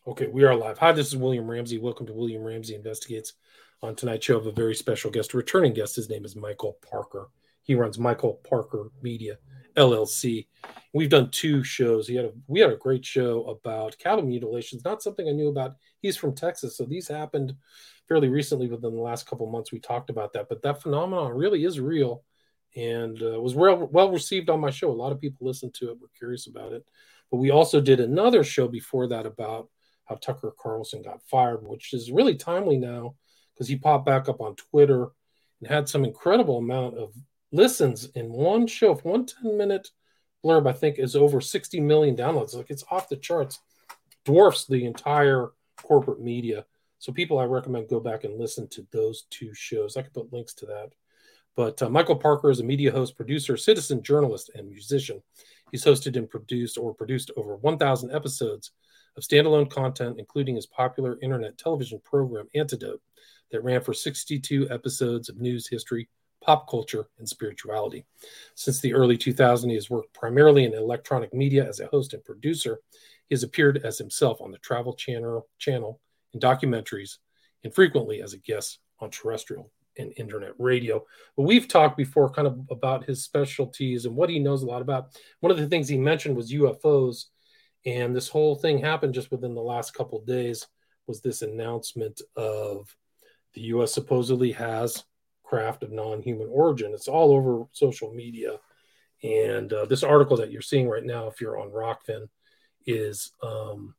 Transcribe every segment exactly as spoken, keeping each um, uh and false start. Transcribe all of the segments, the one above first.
Okay, we are live. Hi, this is William Ramsey. Welcome to William Ramsey Investigates. On tonight's show, I have a very special guest, a returning guest. His name is Michael Parker. He runs Michael Parker Media, L L C. We've done two shows. He had a, we had a great show about cattle mutilations, not something I knew about. He's from Texas, so these happened fairly recently within the last couple of months. We talked about that, but that phenomenon really is real and uh, was well, well received on my show. A lot of people listened to it, were curious about it. But we also did another show before that about how Tucker Carlson got fired, which is really timely now because he popped back up on Twitter and had some incredible amount of listens in one show. One ten-minute blurb, I think, is over sixty million downloads. Like, it's off the charts, dwarfs the entire corporate media. So people, I recommend go back and listen to those two shows. I can put links to that. But uh, Michael Parker is a media host, producer, citizen journalist, and musician. He's hosted and produced or produced over one thousand episodes of standalone content, including his popular internet television program, Antidote, that ran for sixty-two episodes of news, history, pop culture, and spirituality. Since the early two thousands, he has worked primarily in electronic media as a host and producer. He has appeared as himself on the Travel Channel, channel in documentaries, and frequently as a guest on terrestrial and internet radio. But we've talked before kind of about his specialties and what he knows a lot about. One of the things he mentioned was U F Os. And this whole thing happened just within the last couple of days was this announcement of the U S supposedly has craft of non-human origin. It's all over social media. And uh, this article that you're seeing right now, if you're on Rockfin, is um,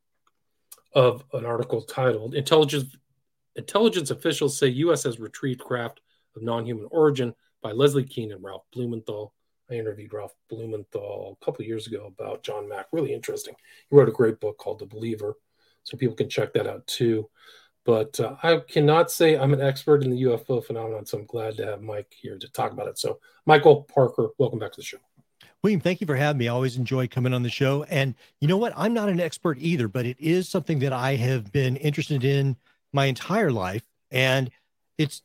of an article titled Intelligence, Intelligence Officials Say U S Has Retrieved Craft of Non-Human Origin by Leslie Kean and Ralph Blumenthal. I interviewed Ralph Blumenthal a couple of years ago about John Mack. Really interesting. He wrote a great book called The Believer, so people can check that out too. But uh, I cannot say I'm an expert in the U F O phenomenon, so I'm glad to have Mike here to talk about it. So, Michael Parker, welcome back to the show. William, thank you for having me. I always enjoy coming on the show. And you know what? I'm not an expert either, but it is something that I have been interested in my entire life. And it's,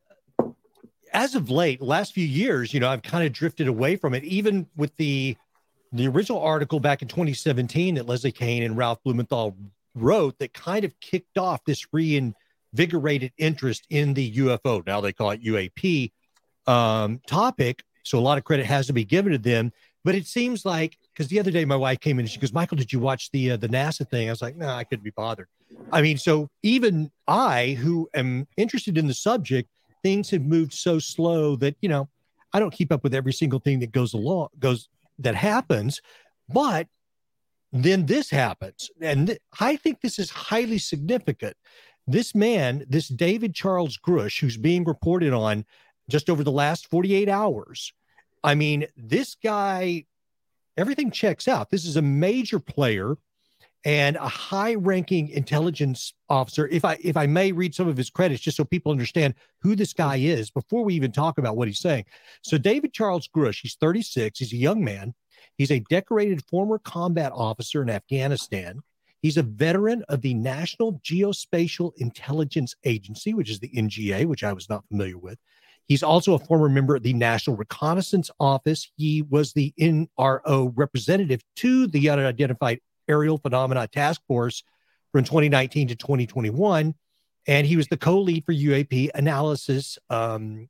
as of late, last few years, you know, I've kind of drifted away from it, even with the the original article back in twenty seventeen that Leslie Kean and Ralph Blumenthal wrote that kind of kicked off this reinvigorated interest in the U F O. Now they call it U A P um, topic. So a lot of credit has to be given to them. But it seems like, because the other day my wife came in and she goes, Michael, did you watch the uh, the NASA thing? I was like, no, nah, I couldn't be bothered. I mean, so even I, who am interested in the subject, things have moved so slow that, you know, I don't keep up with every single thing that goes along, goes, that happens. But then this happens. And th- I think this is highly significant. This man, this David Charles Grush, who's being reported on just over the last forty-eight hours. I mean, this guy, everything checks out. This is a major player and a high-ranking intelligence officer. If I if I may read some of his credits, just so people understand who this guy is before we even talk about what he's saying. So David Charles Grush, he's thirty-six. He's a young man. He's a decorated former combat officer in Afghanistan. He's a veteran of the National Geospatial Intelligence Agency, which is the N G A, which I was not familiar with. He's also a former member of the National Reconnaissance Office. He was the N R O representative to the Unidentified Aerial Phenomena Task Force from twenty nineteen to twenty twenty-one. And he was the co-lead for U A P analysis um,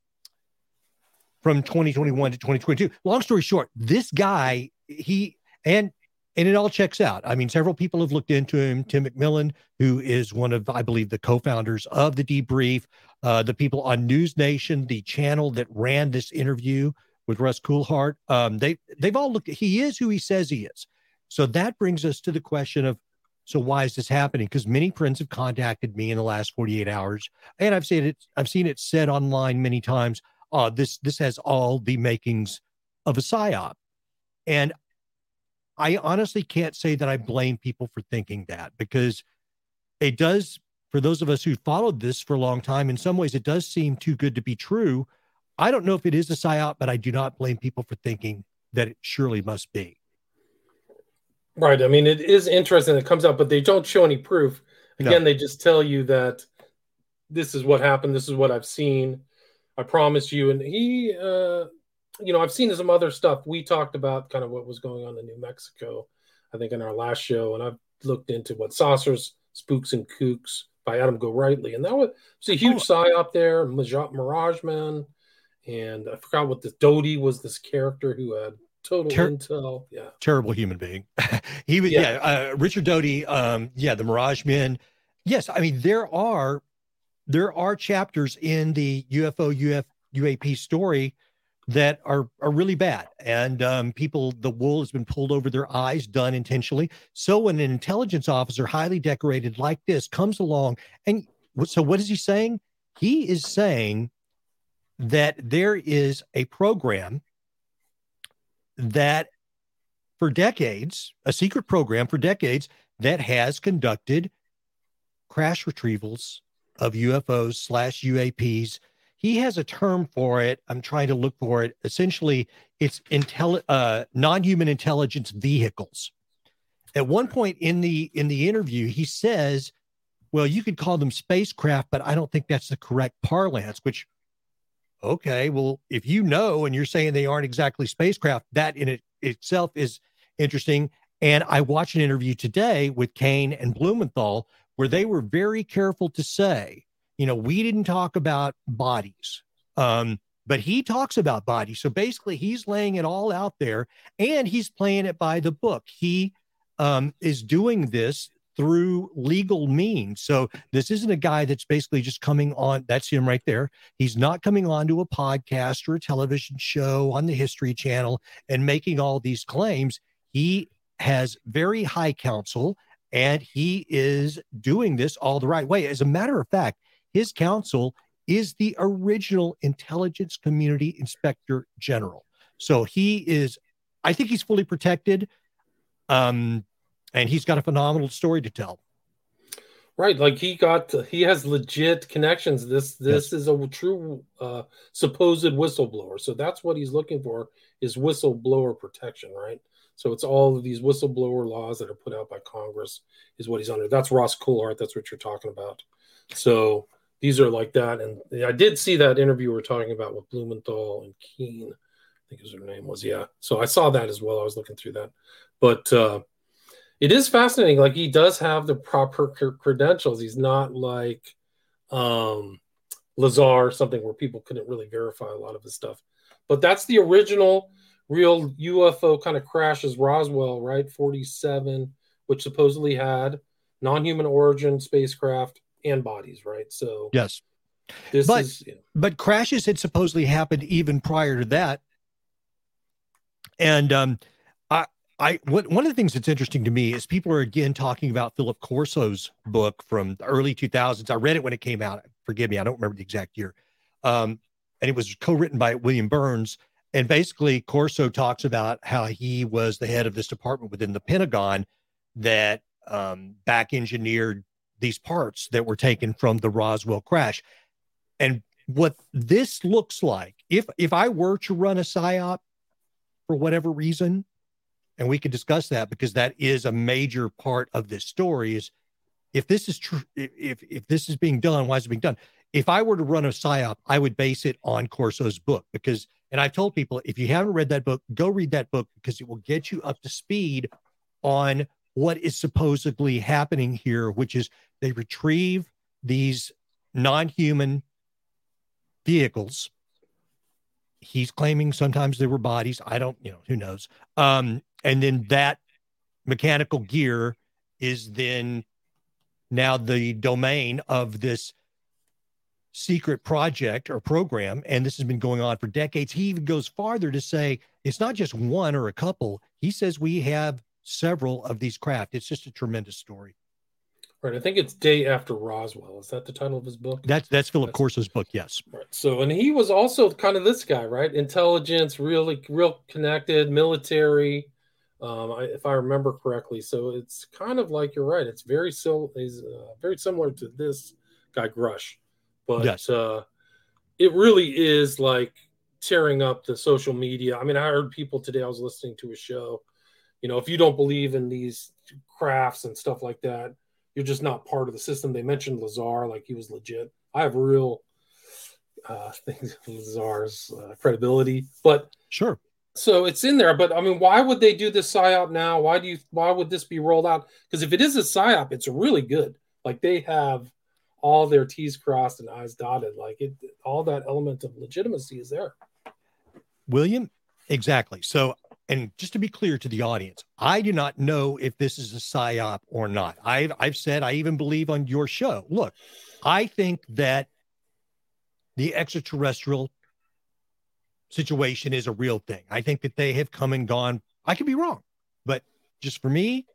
from twenty twenty-one to twenty twenty-two. Long story short, this guy, he, and, and it all checks out. I mean, several people have looked into him. Tim McMillan, who is one of, I believe, the co-founders of The Debrief, uh, the people on News Nation, the channel that ran this interview with Russ Coulthart, um, they, they've all looked, he is who he says he is. So that brings us to the question of, so why is this happening? Because many friends have contacted me in the last forty-eight hours, and I've seen it, I've seen it said online many times, uh, this, this has all the makings of a psyop. And I honestly can't say that I blame people for thinking that, because it does, for those of us who followed this for a long time, in some ways it does seem too good to be true. I don't know if it is a psyop, but I do not blame people for thinking that it surely must be. Right. I mean, it is interesting. It comes out, but they don't show any proof. Again, No. They just tell you that this is what happened. This is what I've seen. I promise you. And he, uh, you know, I've seen some other stuff. We talked about kind of what was going on in New Mexico, I think, in our last show. And I've looked into what saucers Spooks and Kooks by Adam Gorightly. And that was, was a huge oh. psyop there. Mirage Man. And I forgot what the Doty was, this character who had total Ter- intel. Yeah. Terrible human being. he was, yeah, yeah uh, Richard Doty. Um, yeah, the Mirage Men. Yes. I mean, there are, there are chapters in the U F O, U F, U A P story that are are really bad, and um, people, the wool has been pulled over their eyes, done intentionally. So when an intelligence officer, highly decorated like this, comes along, and so what is he saying? He is saying that there is a program that, for decades, a secret program for decades that has conducted crash retrievals of U F Os slash U A Ps. He has a term for it. I'm trying to look for it. Essentially, it's intelli- uh, non-human intelligence vehicles. At one point in the in the interview, he says, well, you could call them spacecraft, but I don't think that's the correct parlance, which, okay, well, if you know and you're saying they aren't exactly spacecraft, that in it itself is interesting. And I watched an interview today with Kane and Blumenthal where they were very careful to say, you know, we didn't talk about bodies, um, but he talks about bodies. So basically, he's laying it all out there, and he's playing it by the book. He um, is doing this through legal means. So this isn't a guy that's basically just coming on. That's him right there. He's not coming on to a podcast or a television show on the History Channel and making all these claims. He has very high counsel, and he is doing this all the right way. As a matter of fact, his counsel is the original Intelligence Community Inspector General. So he is, I think he's fully protected. Um, and he's got a phenomenal story to tell. Right. Like he got, he has legit connections. This, this yes. is a true uh, supposed whistleblower. So that's what he's looking for, is whistleblower protection, right? So it's all of these whistleblower laws that are put out by Congress is what he's under. That's Ross Coulthart. That's what you're talking about. So these are like that. And I did see that interview we're talking about with Blumenthal and Keene. I think his her name was, yeah. So I saw that as well. I was looking through that. But uh, it is fascinating. Like, he does have the proper c- credentials. He's not like um, Lazar, something where people couldn't really verify a lot of his stuff. But that's the original real U F O kind of crashes, Roswell, right? forty-seven, which supposedly had non-human origin spacecraft and bodies, right? So yes, this but, is, yeah. but crashes had supposedly happened even prior to that. And um, I, I, what, one of the things that's interesting to me is people are again talking about Philip Corso's book from the early two thousands. I read it when it came out. Forgive me, I don't remember the exact year. Um, and it was co-written by William Burns. And basically, Corso talks about how he was the head of this department within the Pentagon that um, back engineered these parts that were taken from the Roswell crash. And what this looks like, if if I were to run a psyop for whatever reason, and we could discuss that because that is a major part of this story, is if this is true, if if this is being done, why is it being done? If I were to run a psyop, I would base it on Corso's book because, and I've told people, if you haven't read that book, go read that book because it will get you up to speed on what is supposedly happening here, which is they retrieve these non-human vehicles. He's claiming sometimes they were bodies. I don't, you know, who knows? Um, and then that mechanical gear is then now the domain of this secret project or program. And this has been going on for decades. He even goes farther to say it's not just one or a couple. He says we have several of these craft. It's just a tremendous story. Right. I think it's Day After Roswell. Is that the title of his book? That's that's Philip that's, Corso's book. Yes. Right. So, and he was also kind of this guy, right? Intelligence, really, real connected, military, um, I, if I remember correctly. So it's kind of like, you're right. It's very so is uh, very similar to this guy Grush, but yes. uh, it really is like tearing up the social media. I mean, I heard people today. I was listening to a show. You know, if you don't believe in these crafts and stuff like that, you're just not part of the system. They mentioned Lazar, like he was legit. I have real uh, things, Lazar's uh, credibility, but sure. So it's in there. But I mean, why would they do this psyop now? Why do you? Why would this be rolled out? Because if it is a psyop, it's really good. Like they have all their T's crossed and I's dotted. Like it, all that element of legitimacy is there. William, exactly. So, and just to be clear to the audience, I do not know if this is a psyop or not. I've I've said, I even believe on your show, look, I think that the extraterrestrial situation is a real thing. I think that they have come and gone. I could be wrong, but just for me,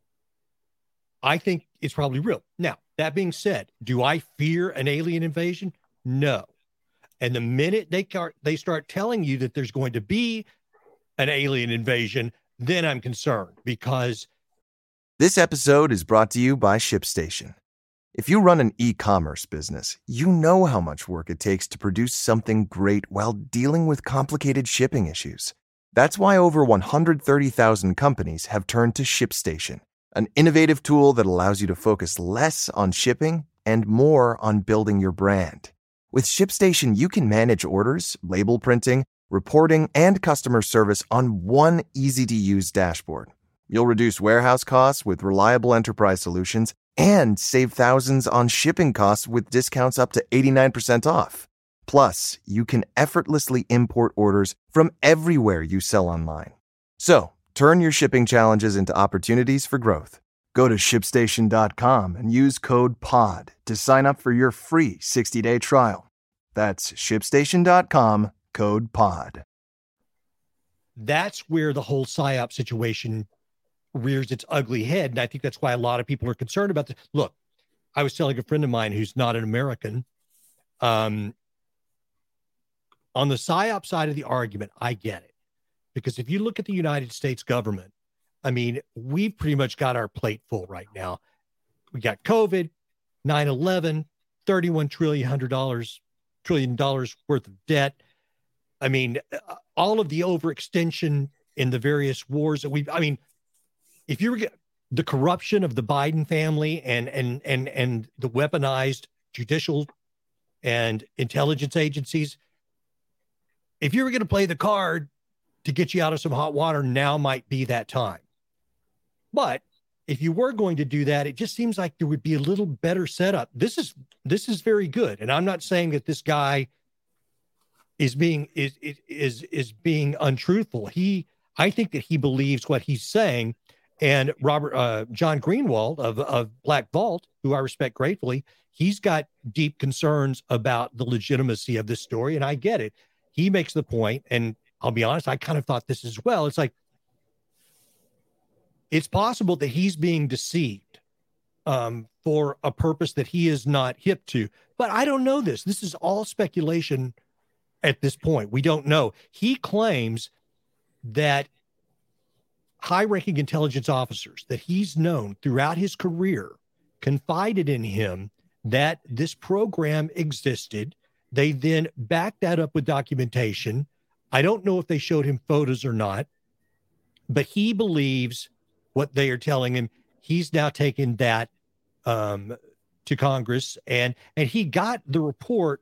I think it's probably real. Now, that being said, do I fear an alien invasion? No. And the minute they start, they start telling you that there's going to be an alien invasion, then I'm concerned because. This episode is brought to you by ShipStation. If you run an e-commerce business, you know how much work it takes to produce something great while dealing with complicated shipping issues. That's why over one hundred thirty thousand companies have turned to ShipStation, an innovative tool that allows you to focus less on shipping and more on building your brand. With ShipStation, you can manage orders, label printing, reporting, and customer service on one easy-to-use dashboard. You'll reduce warehouse costs with reliable enterprise solutions and save thousands on shipping costs with discounts up to eighty-nine percent off. Plus, you can effortlessly import orders from everywhere you sell online. So, turn your shipping challenges into opportunities for growth. Go to ship station dot com and use code POD to sign up for your free sixty-day trial. That's ship station dot com, code POD. That's where the whole PSYOP situation rears its ugly head. And I think that's why a lot of people are concerned about this. Look, I was telling a friend of mine who's not an American, um, on the PSYOP side of the argument, I get it. Because if you look at the United States government, I mean, we've pretty much got our plate full right now. We got COVID, nine eleven, thirty-one trillion dollars, trillion dollars worth of debt. I mean, all of the overextension in the various wars that we've, I mean, if you were the corruption of the Biden family and and and and the weaponized judicial and intelligence agencies, if you were going to play the card to get you out of some hot water, now might be that time. But if you were going to do that, it just seems like there would be a little better setup. This is this is very good, and I'm not saying that this guy is being is is is being untruthful. He, I think that he believes what he's saying. And Robert, uh, John Greenwald of, of Black Vault, who I respect gratefully, he's got deep concerns about the legitimacy of this story. And I get it. He makes the point, and I'll be honest, I kind of thought this as well. It's like, it's possible that he's being deceived um, for a purpose that he is not hip to. But I don't know this. This is all speculation at this point. We don't know. He claims that high-ranking intelligence officers that he's known throughout his career confided in him that this program existed. They then backed that up with documentation. I don't know if they showed him photos or not, but he believes what they are telling him. He's now taken that um, to Congress, and and he got the report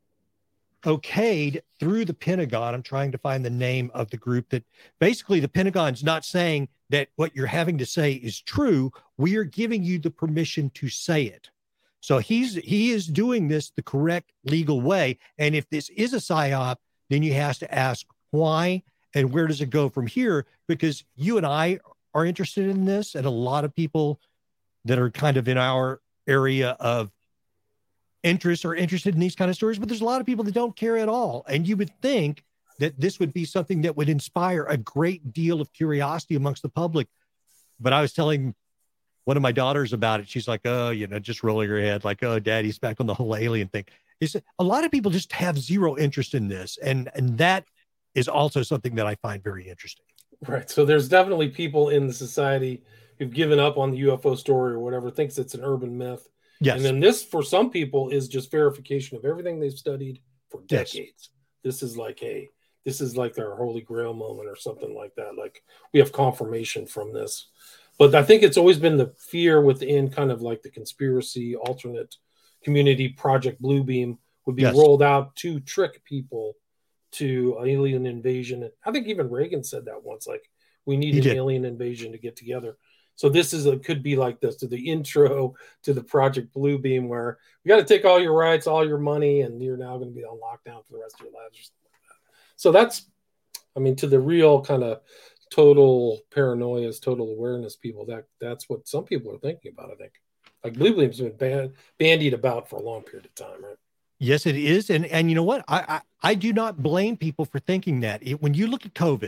okayed through the Pentagon. I'm trying to find the name of the group that basically the Pentagon's not saying that what you're having to say is true. We are giving you the permission to say it. So he's, he is doing this the correct legal way. And if this is a psyop, then you have to ask why and where does it go from here? Because you and I are interested in this, and a lot of people that are kind of in our area of interest are interested in these kind of stories, but there's a lot of people that don't care at all. And you would think that this would be something that would inspire a great deal of curiosity amongst the public. But I was telling one of my daughters about it. She's like, oh, you know, just rolling her head like, oh, daddy's back on the whole alien thing. It's, a lot of people just have zero interest in this. And, and that is also something that I find very interesting. Right. So there's definitely people in the society who've given up on the U F O story or whatever, thinks it's an urban myth. Yes. And then this, for some people, is just verification of everything they've studied for decades. Yes. This is like a, this is like their holy grail moment or something like that. Like we have confirmation from this. But I think it's always been the fear within kind of like the conspiracy alternate community. Project Bluebeam would be yes. rolled out to trick people to alien invasion. I think even Reagan said that once, like we need he an did. alien invasion to get together. So this is a, could be like this to the intro to the Project Bluebeam, where we got to take all your rights, all your money, and you're now going to be on lockdown for the rest of your lives. So that's, I mean, to the real kind of total paranoias, total awareness people, that that's what some people are thinking about, I think. Like Bluebeam's been ban- bandied about for a long period of time, right? Yes, it is. And and you know what? I I, I do not blame people for thinking that. It, when you look at COVID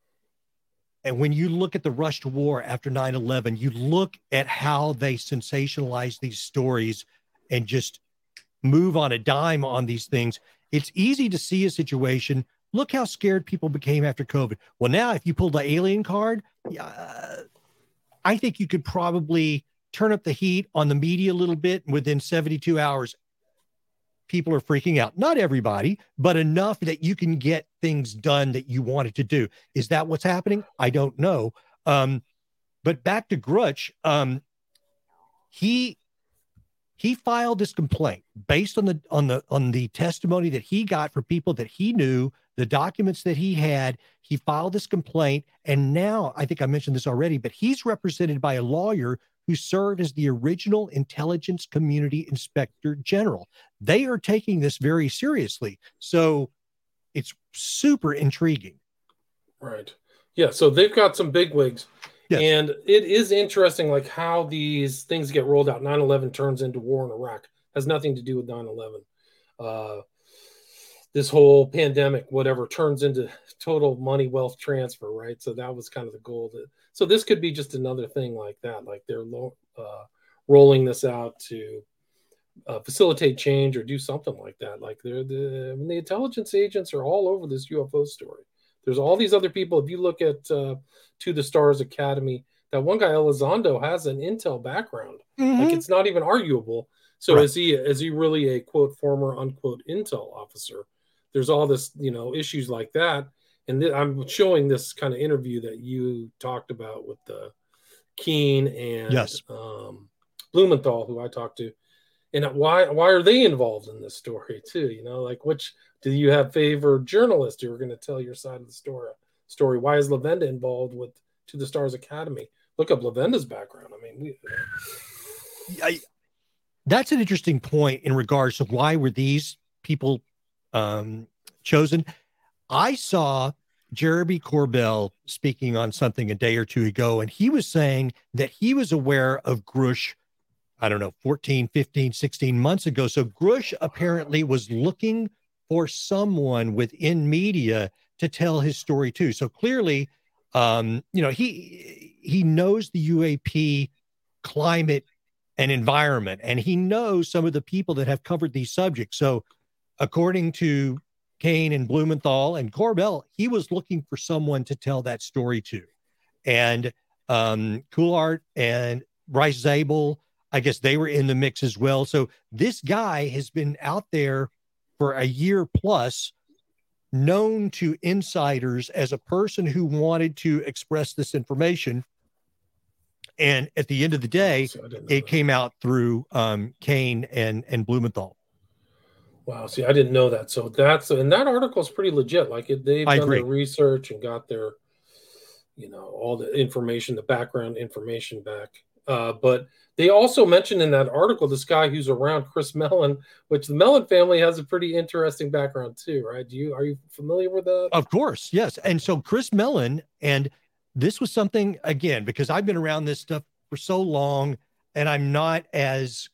and when you look at the rush to war after nine eleven, you look at how they sensationalize these stories and just move on a dime on these things. It's easy to see a situation. Look how scared people became after COVID. Well, now if you pull the alien card, uh, I think you could probably turn up the heat on the media a little bit. And within seventy-two hours, people are freaking out. Not everybody, but enough that you can get things done that you wanted to do. Is that what's happening? I don't know. Um, but back to Grush, um, he he filed this complaint based on the on the on the testimony that he got for people that he knew, the documents that he had. He filed this complaint, and now I think I mentioned this already, but he's represented by a lawyer who served as the original Intelligence Community Inspector General. They are taking this very seriously. So it's super intriguing. Right. Yeah. So they've got some bigwigs. Yes. And it is interesting, like how these things get rolled out. nine eleven turns into war in Iraq. Has nothing to do with nine eleven. Uh, this whole pandemic, whatever, turns into total money wealth transfer, right? So that was kind of the goal. That, so this could be just another thing like that. Like they're uh, rolling this out to uh, facilitate change or do something like that. Like they're the, I mean, the intelligence agents are all over this U F O story. There's all these other people. If you look at uh, To the Stars Academy, that one guy Elizondo has an intel background. Mm-hmm. Like it's not even arguable. So right. is he is he really a quote former unquote intel officer? There's all this, you know, issues like that. And th- I'm showing this kind of interview that you talked about with the uh, Keene and yes. um, Blumenthal, who I talked to. And why why are they involved in this story too? You know, like which do you have favored journalists who are going to tell your side of the story? Story. Why is Lavenda involved with To the Stars Academy? Look up Lavenda's background. I mean, we, I, that's an interesting point in regards to why were these people um, chosen. I saw Jeremy Corbell speaking on something a day or two ago, and he was saying that he was aware of Grush, I don't know, fourteen, fifteen, sixteen months ago. So Grush apparently was looking for someone within media to tell his story too. So clearly, um, you know, he, he knows the U A P climate and environment, and he knows some of the people that have covered these subjects. So according to Kane and Blumenthal and Corbell, he was looking for someone to tell that story to. And um, Coulart and Bryce Zabel, I guess they were in the mix as well. So this guy has been out there for a year plus, known to insiders as a person who wanted to express this information. And at the end of the day, so it that. came out through um, Kane and, and Blumenthal. Wow. See, I didn't know that. So that's, and that article is pretty legit. Like it, they've I done agree. their research and got their, you know, all the information, the background information back. Uh, but they also mentioned in that article, this guy who's around Chris Mellon, which the Mellon family has a pretty interesting background too, right? Do you, are you familiar with that? Of course. Yes. And so Chris Mellon, and this was something, again, because I've been around this stuff for so long and I'm not as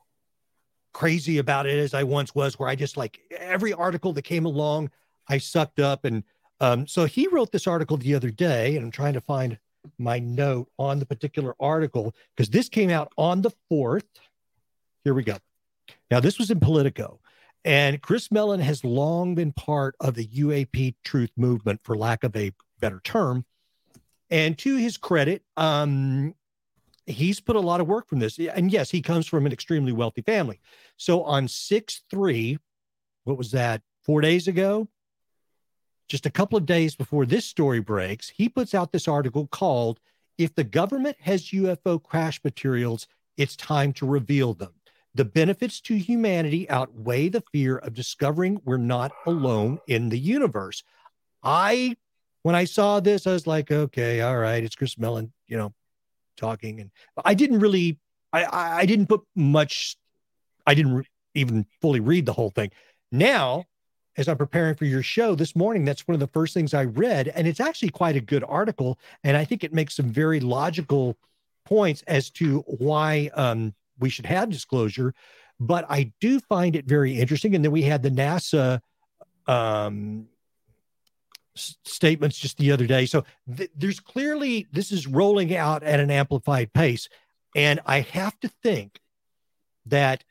crazy about it as I once was, where I just like every article that came along, I sucked up. And um, so he wrote this article the other day, and I'm trying to find my note on the particular article because this came out on the fourth. Here we go. Now, this was in Politico, and Chris Mellon has long been part of the U A P truth movement, for lack of a better term. And to his credit, um, he's put a lot of work from this. And yes, he comes from an extremely wealthy family. So on six three, what was that, four days ago? Just a couple of days before this story breaks, he puts out this article called, "If the Government Has U F O Crash Materials, It's Time to Reveal Them. The benefits to humanity outweigh the fear of discovering we're not alone in the universe." I, when I saw this, I was like, okay, all right, it's Chris Mellon, you know, talking. And I didn't really, I, I, I didn't put much, I didn't re- even fully read the whole thing. Now, as I'm preparing for your show this morning, that's one of the first things I read. And it's actually quite a good article. And I think it makes some very logical points as to why um, we should have disclosure. But I do find it very interesting. And then we had the NASA um, s- statements just the other day. So th- there's clearly, this is rolling out at an amplified pace. And I have to think that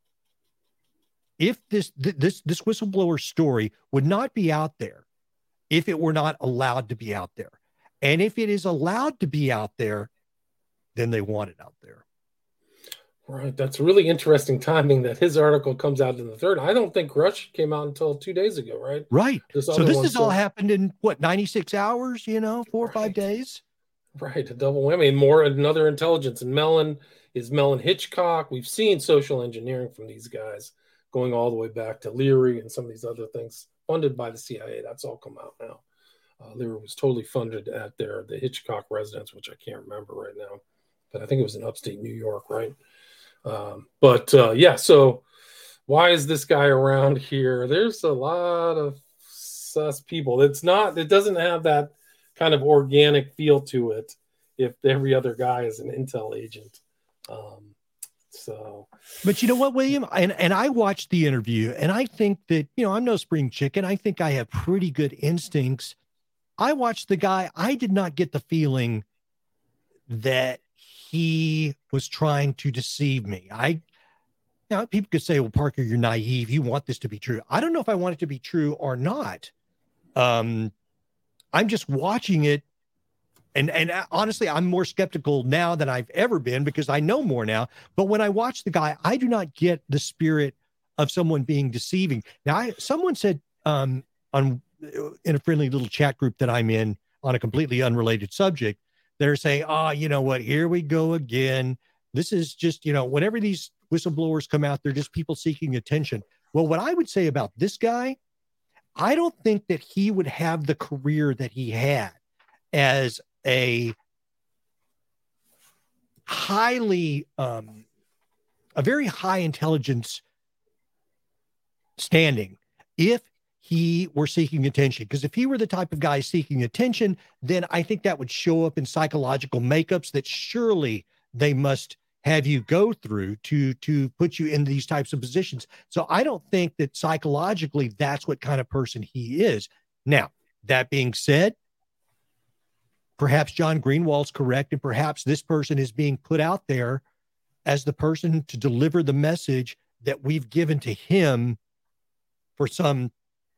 if this, th- this, this whistleblower story would not be out there if it were not allowed to be out there. And if it is allowed to be out there, then they want it out there. Right. That's really interesting timing that his article comes out in the third. I don't think Rush came out until two days ago, right? Right. This so this has all happened in what, ninety-six hours, you know, four or five days. Right. A double whammy. And more, another intelligence. And Mellon is Mellon Hitchcock. We've seen social engineering from these guys going all the way back to Leary and some of these other things funded by the C I A. That's all come out now. Uh, Leary was totally funded at their, the Hitchcock residence, which I can't remember right now, but I think it was in upstate New York, right? Um, but uh, yeah, so why is this guy around here? There's a lot of sus people. It's not, it doesn't have that kind of organic feel to it if every other guy is an intel agent. Um, so, but you know what, William, and, and I watched the interview and I think that, you know, I'm no spring chicken. I think I have pretty good instincts. I watched the guy. I did not get the feeling that he was trying to deceive me. I, now people could say, well, Parker, you're naive. You want this to be true. I don't know if I want it to be true or not. Um, I'm just watching it. And, and honestly, I'm more skeptical now than I've ever been because I know more now. But when I watch the guy, I do not get the spirit of someone being deceiving. Now, I, someone said um, on in a friendly little chat group that I'm in on a completely unrelated subject, they're saying, oh, you know what, here we go again. This is just, you know, whenever these whistleblowers come out, they're just people seeking attention. Well, what I would say about this guy, I don't think that he would have the career that he had as a highly, um, a very high intelligence standing if he were seeking attention. Because if he were the type of guy seeking attention, then I think that would show up in psychological makeups that surely they must have you go through to, to put you in these types of positions. So I don't think that psychologically that's what kind of person he is. Now, that being said, perhaps John Greenwald's correct, and perhaps this person is being put out there as the person to deliver the message that we've given to him for some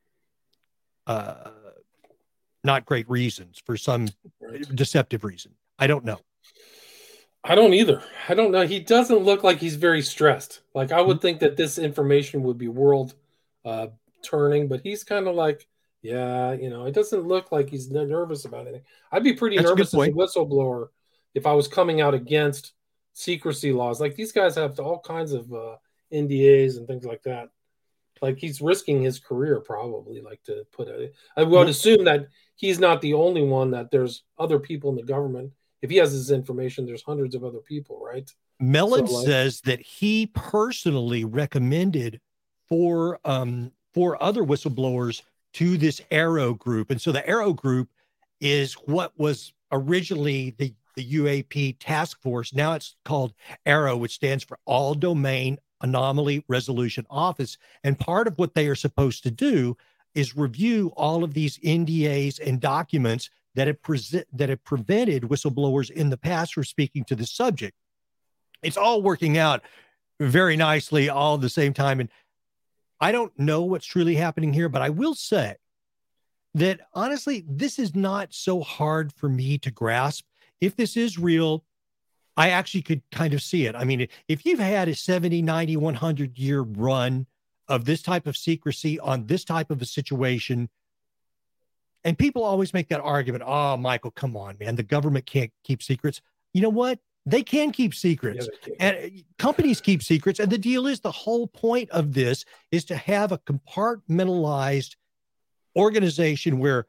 uh, not great reasons, for some right. deceptive reason. I don't know. I don't either. I don't know. He doesn't look like he's very stressed. Like I would mm-hmm. think that this information would be world uh, turning, but he's kind of like, yeah, you know, it doesn't look like he's nervous about anything. I'd be pretty That's nervous a as a whistleblower if I was coming out against secrecy laws. Like these guys have all kinds of uh, N D As and things like that. Like he's risking his career probably, like to put it. I would assume that he's not the only one, that there's other people in the government. If he has this information, there's hundreds of other people, right? Mellon so, like, says that he personally recommended four, um, four other whistleblowers to this Arrow group. And so the Arrow group is what was originally the, the U A P task force. Now it's called Arrow, which stands for All Domain Anomaly Resolution Office. And part of what they are supposed to do is review all of these N D As and documents that have, pre- that have prevented whistleblowers in the past from speaking to the subject. It's all working out very nicely all at the same time. And I don't know what's truly happening here, but I will say that honestly, this is not so hard for me to grasp. If this is real, I actually could kind of see it. I mean, if you've had a seventy, ninety, one hundred year run of this type of secrecy on this type of a situation, and people always make that argument, oh, Michael, come on, man, the government can't keep secrets. You know what? They can keep secrets, yeah, and companies keep secrets. And the deal is, the whole point of this is to have a compartmentalized organization where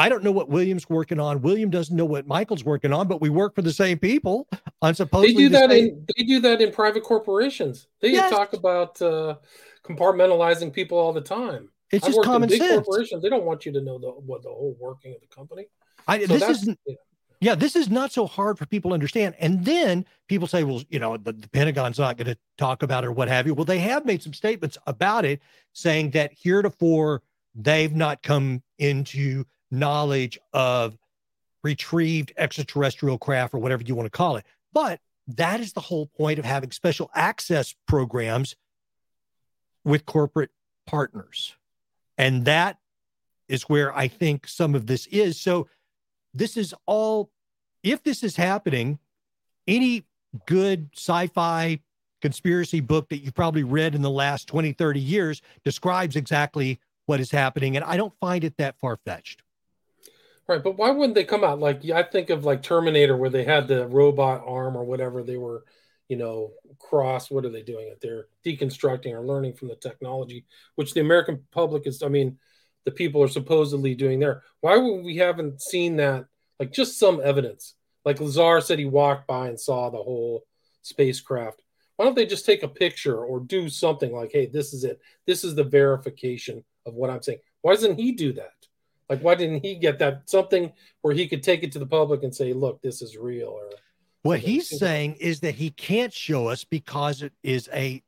I don't know what William's working on. William doesn't know what Michael's working on, but we work for the same people on supposedly They do the that same... in they do that in private corporations. They Yes. talk about uh, compartmentalizing people all the time. It's I've just worked common in big sense. corporations. They don't want you to know the what the whole working of the company. I, So this that's isn't, yeah. yeah, this is not so hard for people to understand. And then people say, well, you know, the, the Pentagon's not going to talk about it or what have you. Well, they have made some statements about it saying that heretofore they've not come into knowledge of retrieved extraterrestrial craft or whatever you want to call it. But that is the whole point of having special access programs with corporate partners. And that is where I think some of this is. So this is all, if this is happening, any good sci-fi conspiracy book that you've probably read in the last twenty, thirty years describes exactly what is happening. And I don't find it that far-fetched. Right, but why wouldn't they come out? Like, I think of like Terminator, where they had the robot arm or whatever they were, you know, cross. What are they doing it? They're deconstructing or learning from the technology, which the American public is, I mean, the people are supposedly doing there. Why would we haven't seen that? Like, just some evidence. Like Lazar said he walked by and saw the whole spacecraft. Why don't they just take a picture or do something like, hey, this is it. This is the verification of what I'm saying. Why doesn't he do that? Like, why didn't he get that something where he could take it to the public and say, look, this is real? Or what he's saying is that he can't show us because it is a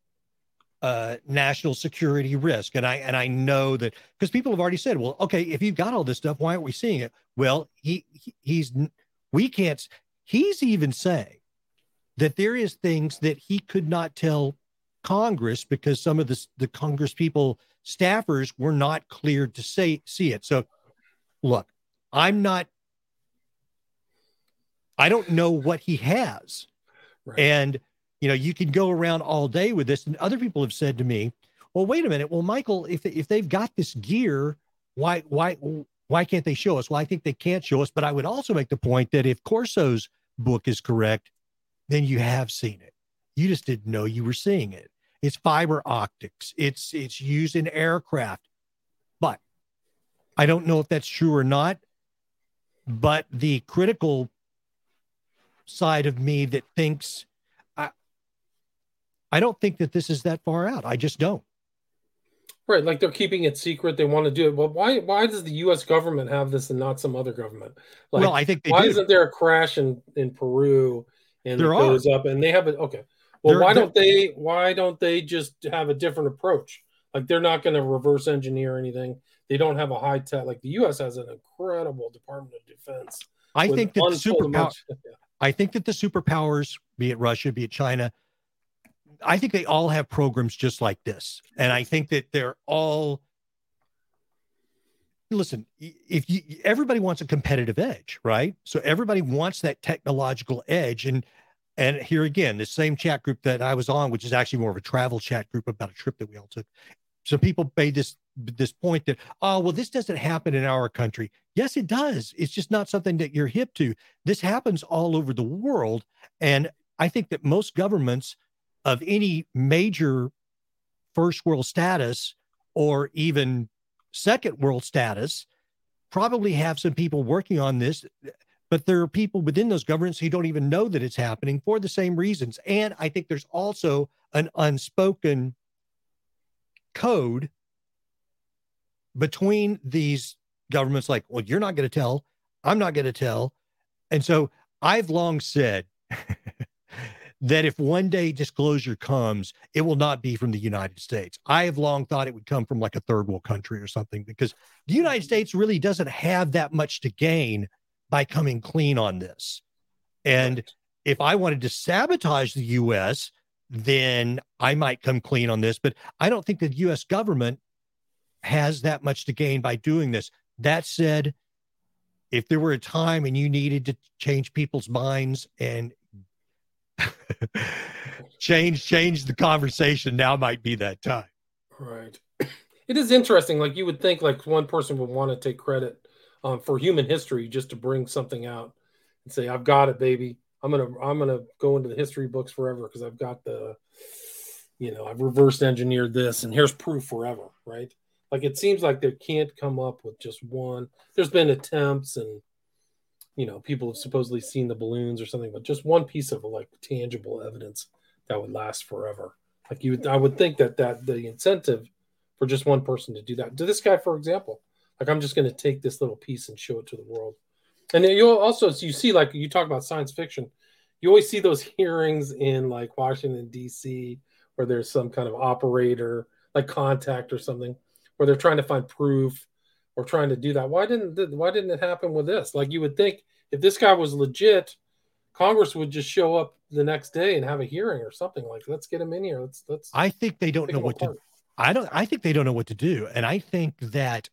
uh, national security risk. And I, and I know that because people have already said, well, okay, if you've got all this stuff, why aren't we seeing it? Well, he, he he's, we can't, he's even saying that there is things that he could not tell Congress because some of the, the Congress people, staffers were not cleared to say, see it. So look, I'm not, I don't know what he has. Right. And, you know, you can go around all day with this. And other people have said to me, well, wait a minute. Well, Michael, if, if they've got this gear, why, why, why can't they show us? Well, I think they can't show us, but I would also make the point that if Corso's book is correct, then you have seen it. You just didn't know you were seeing it. It's fiber optics. It's, it's used in aircraft, but I don't know if that's true or not, but the critical side of me that thinks, I, I don't think that this is that far out. I just don't. Right. Like they're keeping it secret. They want to do it. But why, why does the U S government have this and not some other government? Like, well, I think they why do. isn't there a crash in, in Peru and there it goes are. up and they have it? Okay. Well, They're, why they're, don't they, why don't they just have a different approach? Like they're not going to reverse engineer anything. They don't have a high tech, like the U S has an incredible Department of Defense. I think that the superpower, yeah. I think that the superpowers, be it Russia, be it China, I think they all have programs just like this. And I think that they're all, listen, if you, everybody wants a competitive edge, right? So everybody wants that technological edge. And, and here again, the same chat group that I was on, which is actually more of a travel chat group about a trip that we all took. So people made this, this point that, oh, well, this doesn't happen in our country. Yes, it does. It's just not something that you're hip to. This happens all over the world. And I think that most governments of any major first world status or even second world status probably have some people working on this, but there are people within those governments who don't even know that it's happening for the same reasons. And I think there's also an unspoken code between these governments, like, well, you're not going to tell, I'm not going to tell. And so I've long said that if one day disclosure comes, it will not be from the United States. I have long thought it would come from like a third world country or something, because the United States really doesn't have that much to gain by coming clean on this. And right. if I wanted to sabotage the U S, then I might come clean on this, but I don't think the U S government has that much to gain by doing this. That said, if there were a time and you needed to change people's minds and change, change the conversation, now might be that time. Right. It is interesting. Like you would think like one person would want to take credit um, for human history just to bring something out and say, I've got it, baby. I'm going to, I'm going to go into the history books forever because I've got the, you know, I've reversed engineered this and here's proof forever. Right. Like, it seems like they can't come up with just one. There's been attempts, and you know, people have supposedly seen the balloons or something, but just one piece of like tangible evidence that would last forever. Like, you, would, I would think that that the incentive for just one person to do that. To this guy, for example, like, I'm just going to take this little piece and show it to the world. And then you also, so you see, like, you talk about science fiction, you always see those hearings in like Washington, D C, where there's some kind of operator, like Contact or something, where they're trying to find proof or trying to do that. Why didn't why didn't it happen with this? Like, you would think if this guy was legit, Congress would just show up the next day and have a hearing or something. Like, let's get him in here. Let's let's. I think they don't know what apart. to. I don't. I think they don't know what to do, and I think that,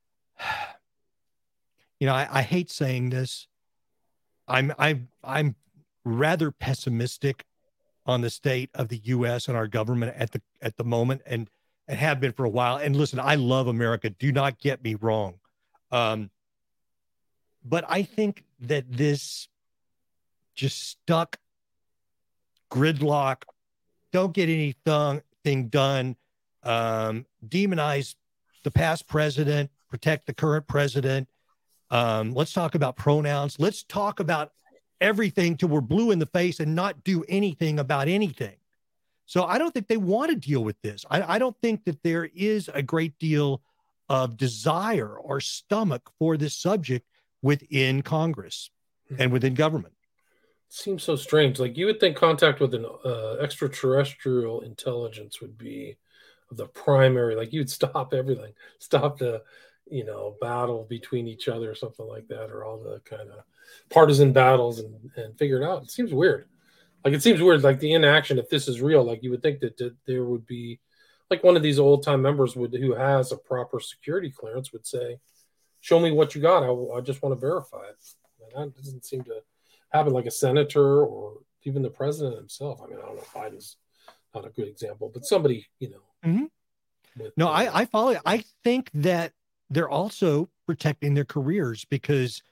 you know, I, I hate saying this. I'm I'm I'm rather pessimistic on the state of the U S and our government at the at the moment, and and have been for a while. And listen, I love America. Do not get me wrong, um, but I think that this just stuck gridlock, don't get anything done, um, demonize the past president, protect the current president. Um, let's talk about pronouns. Let's talk about everything till we're blue in the face and not do anything about anything. So I don't think they want to deal with this. I, I don't think that there is a great deal of desire or stomach for this subject within Congress and within government. Seems so strange. Like, you would think contact with an uh, extraterrestrial intelligence would be the primary, like, you'd stop everything, stop the, you know, battle between each other or something like that, or all the kind of partisan battles, and, and figure it out. It seems weird. Like, it seems weird, like the inaction, if this is real, like, you would think that, that there would be, like, one of these old time members would, who has a proper security clearance would say, show me what you got. I, I just want to verify it. And that doesn't seem to happen. Like a senator or even the president himself. I mean, I don't know if Biden's not a good example, but somebody, you know. Mm-hmm. With, no, uh, I, I follow. I think that they're also protecting their careers, because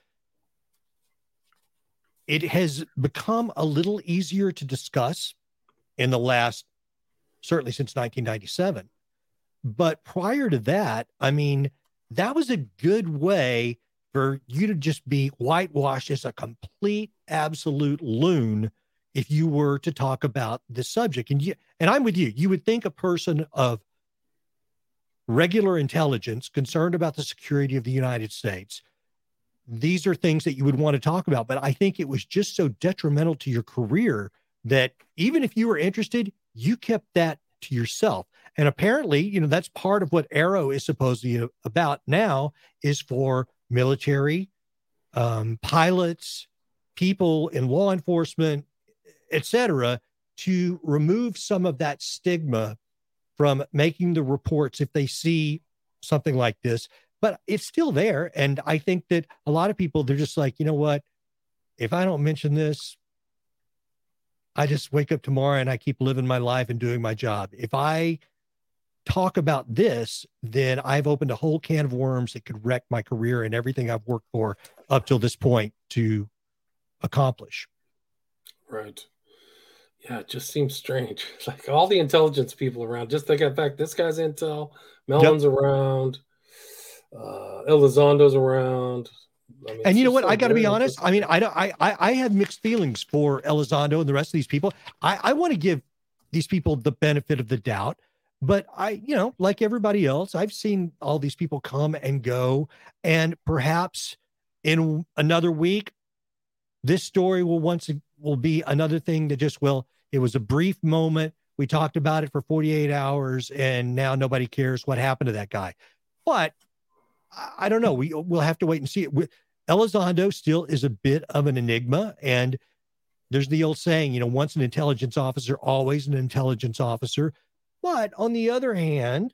it has become a little easier to discuss in the last, certainly since nineteen ninety-seven. But prior to that, I mean, that was a good way for you to just be whitewashed as a complete, absolute loon if you were to talk about this subject. And you, and I'm with you. You would think a person of regular intelligence, concerned about the security of the United States, these are things that you would want to talk about. But I think it was just so detrimental to your career that even if you were interested, you kept that to yourself. And apparently, you know, that's part of what AARO is supposedly about now, is for military, um, pilots, people in law enforcement, et cetera, to remove some of that stigma from making the reports if they see something like this. But it's still there. And I think that a lot of people, they're just like, you know what, if I don't mention this, I just wake up tomorrow and I keep living my life and doing my job. If I talk about this, then I've opened a whole can of worms that could wreck my career and everything I've worked for up till this point to accomplish. Right. Yeah, it just seems strange. Like, all the intelligence people around, just think, in fact, this guy's intel, Mellon's yep. around, uh, Elizondo's around. I mean, and you know what? So I got to be honest. I mean, I don't. I, I I have mixed feelings for Elizondo and the rest of these people. I I want to give these people the benefit of the doubt, but I, you know, like everybody else, I've seen all these people come and go, and perhaps in another week, this story will once will be another thing that just will. It was a brief moment. We talked about it for forty-eight hours, and now nobody cares what happened to that guy. But I, I don't know. We we'll have to wait and see it. We, Elizondo still is a bit of an enigma. And there's the old saying, you know, once an intelligence officer, always an intelligence officer. But on the other hand,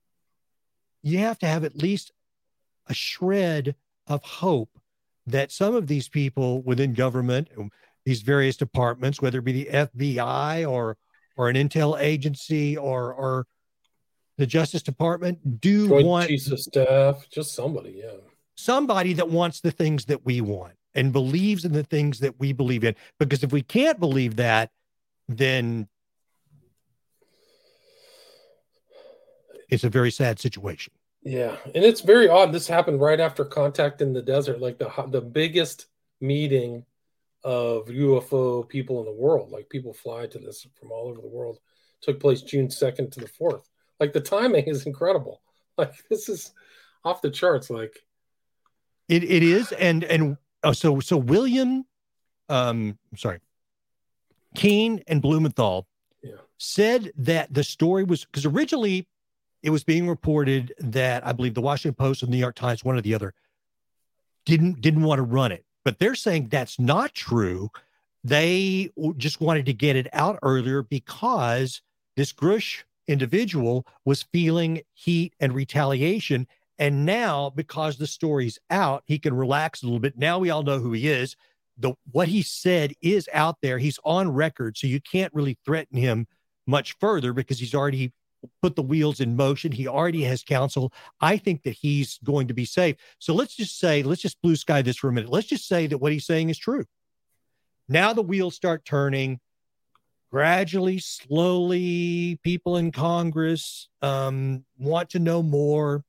you have to have at least a shred of hope that some of these people within government, these various departments, whether it be the F B I or or an intel agency or or the Justice Department, do Joint want Chiefs of Staff, just somebody, yeah. Somebody that wants the things that we want and believes in the things that we believe in. Because if we can't believe that, then it's a very sad situation. Yeah, and it's very odd. This happened right after Contact in the Desert, like the the biggest meeting of U F O people in the world. Like people fly to this from all over the world. Took place June second to the fourth. Like the timing is incredible. Like this is off the charts. Like it it is, and and oh, so so William, um, I'm sorry, Keene and Blumenthal yeah. said that the story was because originally it was being reported that I believe the Washington Post and the New York Times, one or the other, didn't didn't want to run it. But they're saying that's not true. They just wanted to get it out earlier because this Grush individual was feeling heat and retaliation. And now, because the story's out, he can relax a little bit. Now we all know who he is. The what he said is out there. He's on record. So you can't really threaten him much further because he's already put the wheels in motion. He already has counsel. I think that he's going to be safe. So let's just say, let's just blue sky this for a minute. Let's just say that what he's saying is true. Now the wheels start turning gradually, slowly. People in Congress um, want to know more.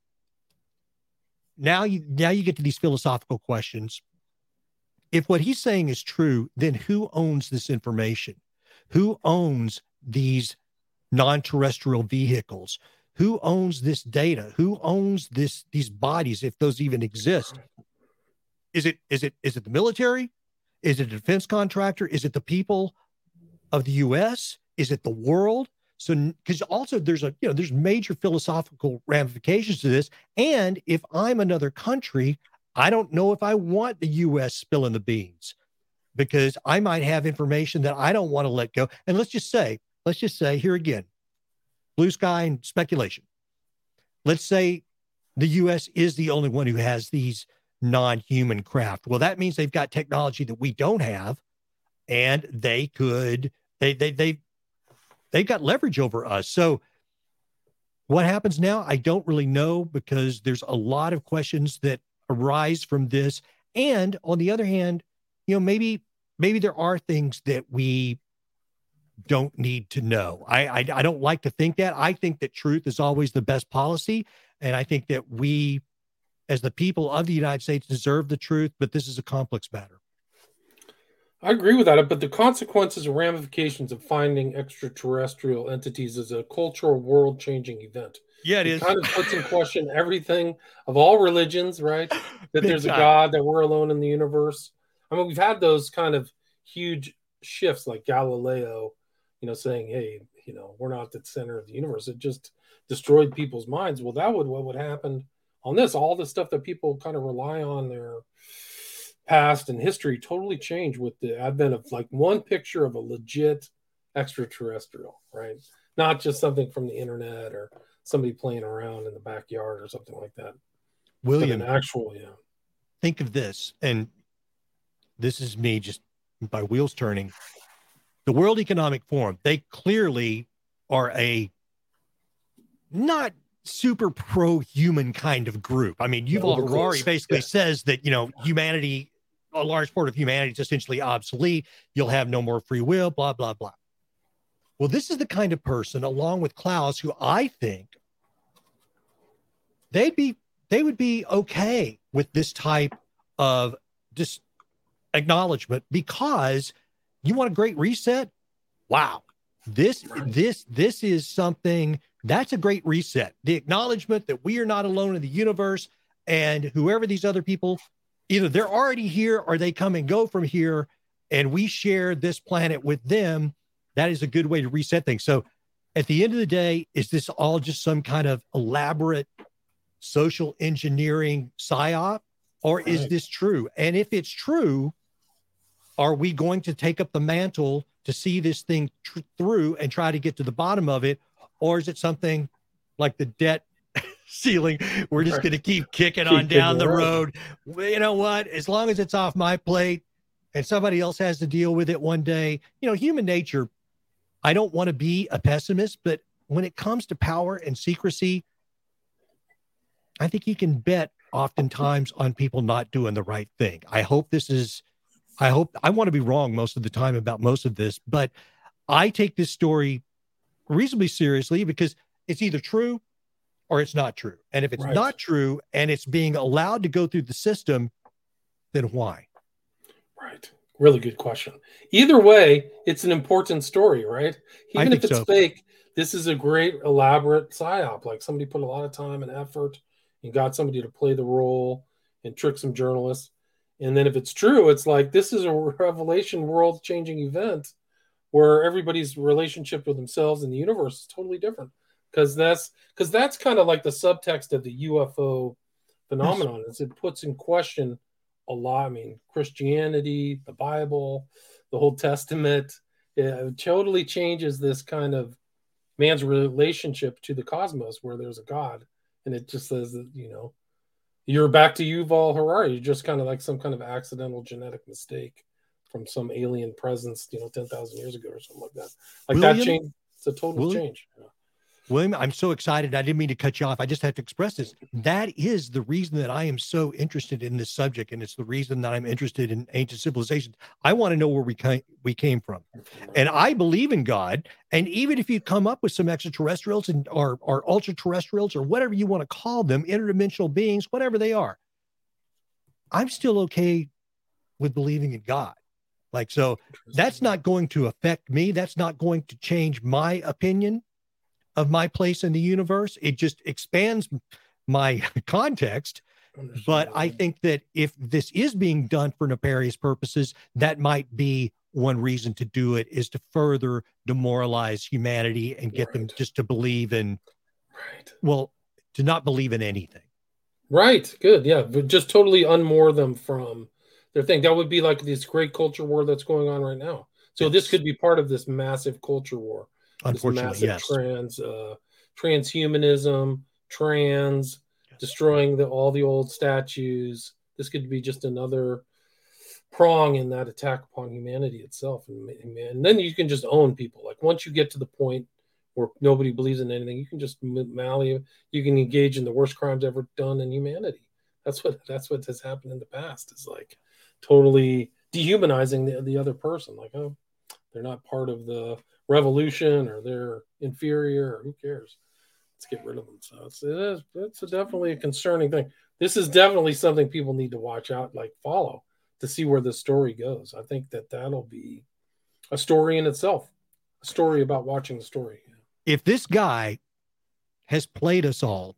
Now you, now you get to these philosophical questions. If what he's saying is true, then who owns this information? Who owns these non-terrestrial vehicles? Who owns this data? Who owns this these bodies, if those even exist? Is it is it is it the military? Is it a defense contractor? Is it the people of the U S? Is it the world? So because also there's a you know there's major philosophical ramifications to this. And if I'm another country, I don't know if I want the U S spilling the beans, because I might have information that I don't want to let go. And let's just say, let's just say here again, blue sky and speculation. Let's say the U S is the only one who has these non-human craft. Well, that means they've got technology that we don't have, and they could, they, they, they, they've got leverage over us. So what happens now? I don't really know, because there's a lot of questions that arise from this. And on the other hand, you know, maybe, maybe there are things that we don't need to know. I, I I don't like to think that. I think that truth is always the best policy. And I think that we, as the people of the United States, deserve the truth, but this is a complex matter. I agree with that, but the consequences and ramifications of finding extraterrestrial entities is a cultural world-changing event. Yeah, it, it is. Kind of puts in question everything of all religions, right? That there's a God, that we're alone in the universe. I mean, we've had those kind of huge shifts like Galileo, you know, saying, hey, you know, we're not the center of the universe. It just destroyed people's minds. Well, that would what would happen on this. All the stuff that people kind of rely on their past and history totally changed with the advent of like one picture of a legit extraterrestrial, right? Not just something from the internet or somebody playing around in the backyard or something like that. William, an actual, yeah. Think of this, and this is me just by wheels turning. The World Economic Forum, they clearly are a not super pro-human kind of group. I mean, Yuval no, Harari basically yeah. says that, you know, humanity, a large part of humanity is essentially obsolete. You'll have no more free will, blah, blah, blah. Well, this is the kind of person, along with Klaus, who I think they'd be, they would be okay with this type of just acknowledgement, because you want a great reset. Wow. This, this, this is something that's a great reset. The acknowledgement that we are not alone in the universe, and whoever these other people, either they're already here or they come and go from here, and we share this planet with them. That is a good way to reset things. So at the end of the day, is this all just some kind of elaborate social engineering psyop, or right. is this true? And if it's true, are we going to take up the mantle to see this thing tr- through and try to get to the bottom of it? Or is it something like the debt ceiling? We're just going to keep kicking keep on down the road. Well, you know what? As long as it's off my plate and somebody else has to deal with it one day, you know, human nature, I don't want to be a pessimist, but when it comes to power and secrecy, I think you can bet oftentimes on people not doing the right thing. I hope this is, I hope, I want to be wrong most of the time about most of this, but I take this story reasonably seriously, because it's either true or it's not true. And if it's Right. not true and it's being allowed to go through the system, then why? Right. Really good question. Either way, it's an important story, right? I Even if think it's so. fake, this is a great elaborate psyop. Like somebody put a lot of time and effort and got somebody to play the role and trick some journalists. And then if it's true, it's like this is a revelation, world-changing event where everybody's relationship with themselves and the universe is totally different. Because that's because that's kind of like the subtext of the U F O phenomenon. Is it puts in question a lot. I mean, Christianity, the Bible, the Old Testament, it totally changes this kind of man's relationship to the cosmos where there's a God. And it just says that, you know, you're back to Yuval Harari. You're just kind of like some kind of accidental genetic mistake from some alien presence, you know, ten thousand years ago or something like that. Like William, that change. It's a total William, change. Yeah. William, I'm so excited. I didn't mean to cut you off. I just have to express this. That is the reason that I am so interested in this subject. And it's the reason that I'm interested in ancient civilizations. I want to know where we came, we came from. And I believe in God. And even if you come up with some extraterrestrials and or, or ultra terrestrials or whatever you want to call them, interdimensional beings, whatever they are, I'm still okay with believing in God. Like, so that's not going to affect me. That's not going to change my opinion of my place in the universe. It just expands my context. But I think that if this is being done for nefarious purposes, that might be one reason to do it, is to further demoralize humanity and get right. them just to believe in, right. well, to not believe in anything. Right. Good. Yeah. But just totally unmoor them from their thing. That would be like this great culture war that's going on right now. So yes. This could be part of this massive culture war. Unfortunately, yes. Trans, uh, transhumanism, trans, yes. destroying the, all the old statues. This could be just another prong in that attack upon humanity itself. And, and then you can just own people. Like once you get to the point where nobody believes in anything, you can just mally, you can engage in the worst crimes ever done in humanity. That's what that's what has happened in the past. Is like totally dehumanizing the, the other person. Like, oh, they're not part of the revolution or they're inferior or who cares? Let's get rid of them. So it's, it is, it's a definitely a concerning thing. This is definitely something people need to watch out, like follow to see where the story goes. I think that that'll be a story in itself, a story about watching the story. If this guy has played us all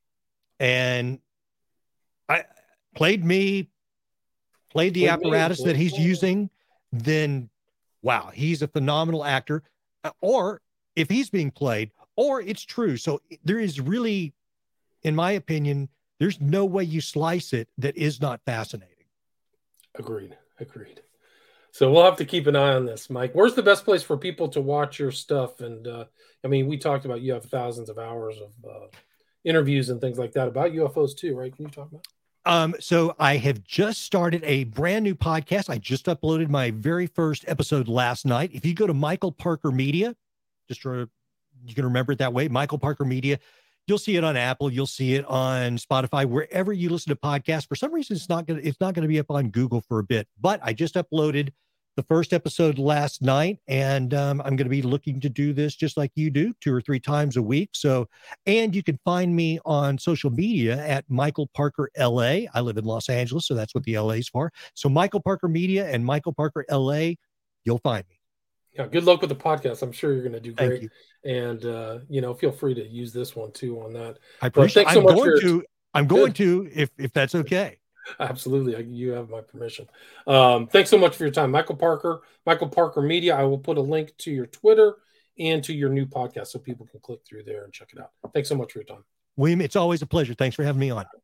and I played me, played the played apparatus me, that he's me. using, then wow, he's a phenomenal actor. Or if he's being played, or it's true. So there is really, in my opinion, there's no way you slice it that is not fascinating. Agreed. Agreed. So we'll have to keep an eye on this, Mike. Where's the best place for people to watch your stuff? And uh, I mean, we talked about you have thousands of hours of uh, interviews and things like that about U F Os too, right? Can you talk about it? Um, so I have just started a brand new podcast. I just uploaded my very first episode last night. If you go to Michael Parker Media, just to, you can remember it that way, Michael Parker Media, you'll see it on Apple, you'll see it on Spotify, wherever you listen to podcasts. For some reason, it's not going to, it's not going to be up on Google for a bit, but I just uploaded the first episode last night, and um, I'm going to be looking to do this just like you do, two or three times a week. So, and you can find me on social media at Michael Parker L A. I live in Los Angeles, so that's what the L A is for. So Michael Parker Media and Michael Parker L A, you'll find me. Yeah, good luck with the podcast. I'm sure you're going to do great. Thank you. And uh, you know, feel free to use this one too on that. I appreciate. Thanks so I'm much going for to. I'm going to if if that's okay. Absolutely. You have my permission. Um, thanks so much for your time, Michael Parker, Michael Parker Media. I will put a link to your Twitter and to your new podcast so people can click through there and check it out. Thanks so much for your time. William, it's always a pleasure. Thanks for having me on.